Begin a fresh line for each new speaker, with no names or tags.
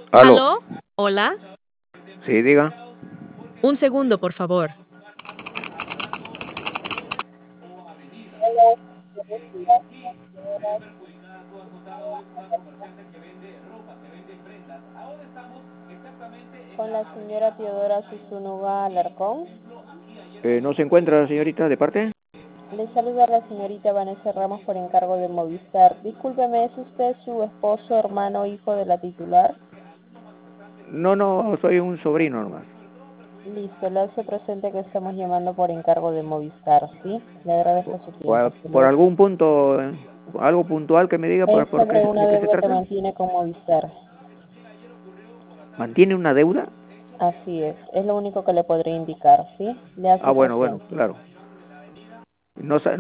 Aló.
¿Aló? Hola.
Sí, diga.
Un segundo, por favor.
Con la señora Teodora Susunuga Alarcón.
¿No se encuentra la señorita de parte?
Le saluda la señorita Vanessa Ramos por encargo de Movistar. Discúlpeme, ¿es usted su esposo, hermano, hijo de la titular?
No, soy un sobrino nomás.
Listo, le hace presente que estamos llamando por encargo de Movistar, ¿sí? Le agradezco su tiempo.
Por algún punto, algo puntual que me diga
Es
por qué,
sobre una
de qué se
deuda que
trata.
mantiene con Movistar.
¿Mantiene una deuda?
Así es lo único que le podría indicar, ¿sí? Le hace
Bueno,
presente.
claro. No,